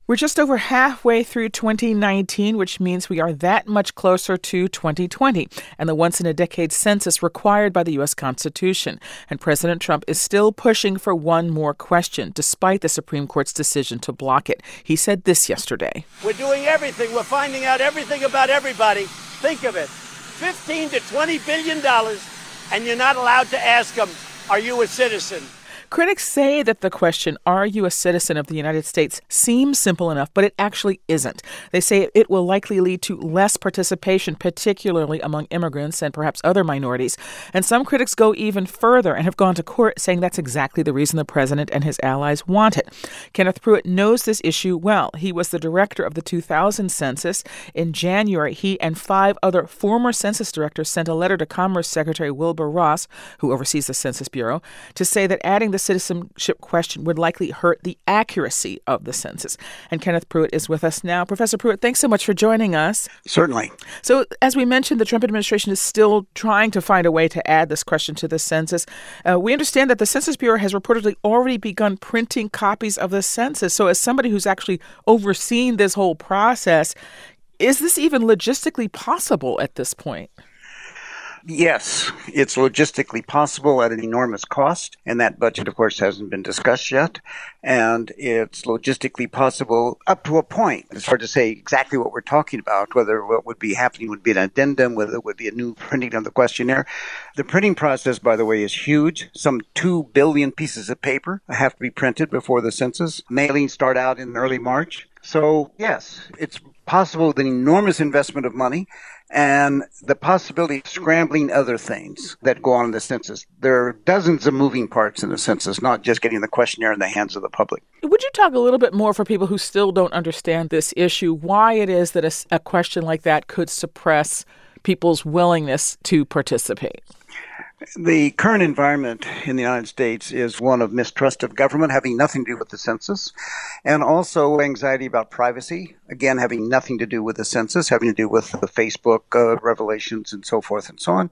We're just over halfway through 2019, which means we are that much closer to 2020 and the once-in-a-decade census required by the U.S. Constitution. And President Trump is still pushing for one more question, despite the Supreme Court's decision to block it. He said this yesterday. We're doing everything. We're finding out everything about everybody. Think of it. $15 to $20 billion, and you're not allowed to ask them, are you a citizen? Critics say that the question, are you a citizen of the United States, seems simple enough, but it actually isn't. They say it will likely lead to less participation, particularly among immigrants and perhaps other minorities. And some critics go even further and have gone to court saying that's exactly the reason the president and his allies want it. Kenneth Pruitt knows this issue well. He was the director of the 2000 census. In January, he and 5 other former census directors sent a letter to Commerce Secretary Wilbur Ross, who oversees the Census Bureau, to say that adding the citizenship question would likely hurt the accuracy of the census. And Kenneth Pruitt is with us now. Professor Pruitt, thanks so much for joining us. Certainly. So, as we mentioned, the Trump administration is still trying to find a way to add this question to the census. We understand that the Census Bureau has reportedly already begun printing copies of the census. So, as somebody who's actually overseen this whole process, is this even logistically possible at this point? Yes, it's logistically possible at an enormous cost, and that budget, of course, hasn't been discussed yet. And it's logistically possible up to a point. It's hard to say exactly what we're talking about, whether what would be happening would be an addendum, whether it would be a new printing of the questionnaire. The printing process, by the way, is huge. Some 2 billion pieces of paper have to be printed before the census. Mailings start out in early March. So, yes, it's possible with an enormous investment of money and the possibility of scrambling other things that go on in the census. There are dozens of moving parts in the census, not just getting the questionnaire in the hands of the public. Would you talk a little bit more for people who still don't understand this issue, why it is that a question like that could suppress people's willingness to participate? The current environment in the United States is one of mistrust of government, having nothing to do with the census, and also anxiety about privacy, again, having nothing to do with the census, having to do with the Facebook revelations and so forth and so on.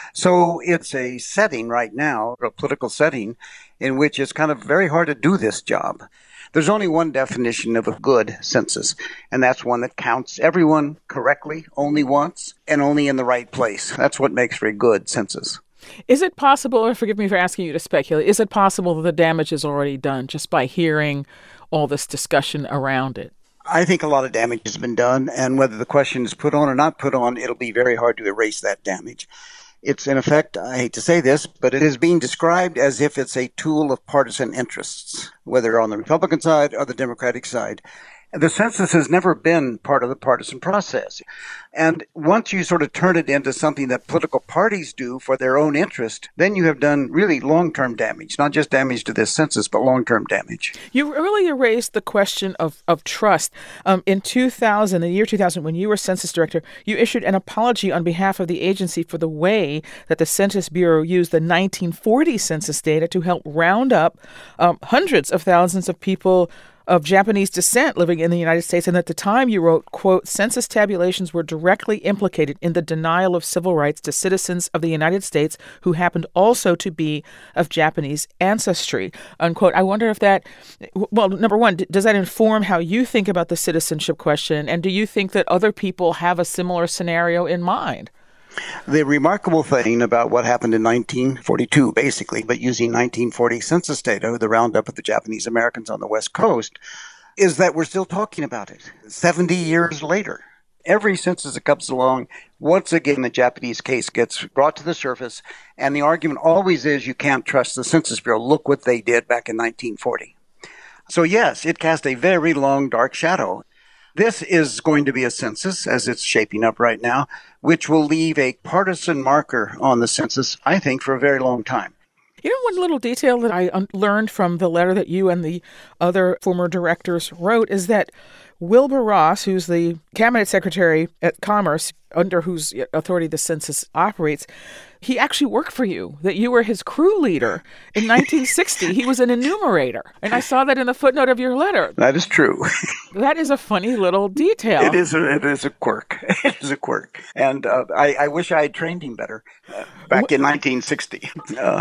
So it's a setting right now, a political setting, in which it's kind of very hard to do this job. There's only one definition of a good census, and that's one that counts everyone correctly, only once, and only in the right place. That's what makes for a good census. Is it possible, or forgive me for asking you to speculate, is it possible that the damage is already done just by hearing all this discussion around it? I think a lot of damage has been done, and whether the question is put on or not put on, it'll be very hard to erase that damage. It's, in effect, I hate to say this, but it is being described as if it's a tool of partisan interests, whether on the Republican side or the Democratic side. The census has never been part of the partisan process. And once you sort of turn it into something that political parties do for their own interest, then you have done really long-term damage, not just damage to this census, but long-term damage. You earlier raised the question of trust. In 2000, the year 2000, when you were Census Director, you issued an apology on behalf of the agency for the way that the Census Bureau used the 1940 census data to help round up hundreds of thousands of people of Japanese descent living in the United States. And at the time you wrote, quote, census tabulations were directly implicated in the denial of civil rights to citizens of the United States who happened also to be of Japanese ancestry, unquote. I wonder if that, well, number one, does that inform how you think about the citizenship question? And do you think that other people have a similar scenario in mind? The remarkable thing about what happened in 1942, basically, but using 1940 census data, the roundup of the Japanese Americans on the West Coast, is that we're still talking about it 70 years later. Every census that comes along, once again, the Japanese case gets brought to the surface, and the argument always is you can't trust the Census Bureau. Look what they did back in 1940. So yes, it cast a very long, dark shadow. This is going to be a census, as it's shaping up right now, which will leave a partisan marker on the census, I think, for a very long time. You know, one little detail that I learned from the letter that you and the other former directors wrote is that Wilbur Ross, who's the cabinet secretary at Commerce, under whose authority the census operates, he actually worked for you, that you were his crew leader in 1960. He was an enumerator. And I saw that in the footnote of your letter. That is true. That is a funny little detail. It is a quirk. It is a quirk. And I wish I had trained him better back in 1960.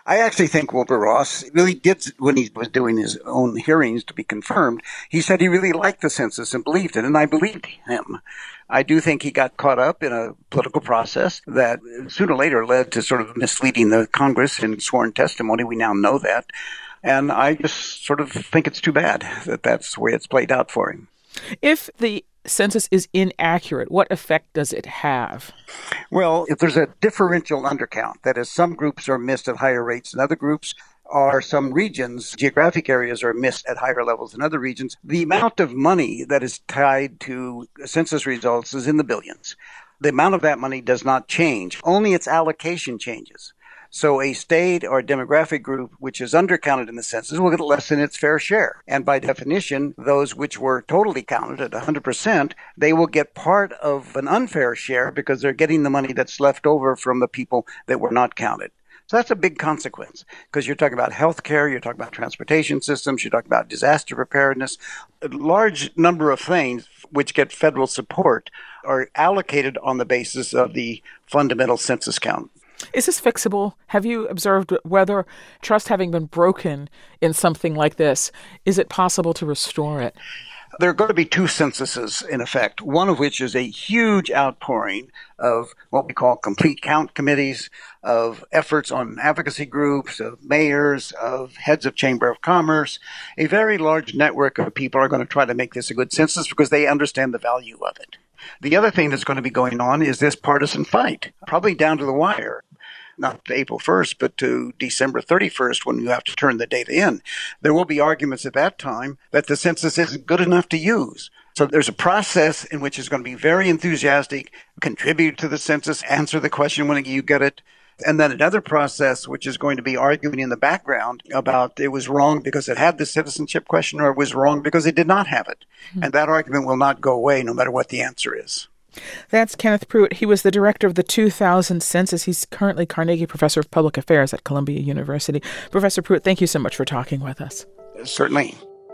I actually think Wilbur Ross really did, when he was doing his own hearings to be confirmed, he said he really liked the census and believed it, and I believed him. I do think he got caught up in a political process that sooner or later led to sort of misleading the Congress in sworn testimony. We now know that. And I just sort of think it's too bad that that's the way it's played out for him. If the census is inaccurate, what effect does it have? Well, if there's a differential undercount, that is, some groups are missed at higher rates than other groups, or some regions, geographic areas, are missed at higher levels than other regions, the amount of money that is tied to census results is in the billions. The amount of that money does not change. Only its allocation changes. So a state or a demographic group which is undercounted in the census will get less than its fair share. And by definition, those which were totally counted at 100%, they will get part of an unfair share because they're getting the money that's left over from the people that were not counted. So that's a big consequence because you're talking about healthcare, you're talking about transportation systems, you're talking about disaster preparedness. A large number of things which get federal support are allocated on the basis of the fundamental census count. Is this fixable? Have you observed whether trust having been broken in something like this, is it possible to restore it? There are going to be two censuses in effect, one of which is a huge outpouring of what we call complete count committees, of efforts on advocacy groups, of mayors, of heads of Chamber of Commerce. A very large network of people are going to try to make this a good census because they understand the value of it. The other thing that's going to be going on is this partisan fight, probably down to the wire. Not to April 1st, but to December 31st when you have to turn the data in. There will be arguments at that time that the census isn't good enough to use. So there's a process in which is going to be very enthusiastic, contribute to the census, answer the question when you get it. And then another process which is going to be arguing in the background about it was wrong because it had the citizenship question or it was wrong because it did not have it. And that argument will not go away no matter what the answer is. That's Kenneth Pruitt. He was the director of the 2000 census. He's currently Carnegie Professor of Public Affairs at Columbia University. Professor Pruitt, thank you so much for talking with us. Certainly.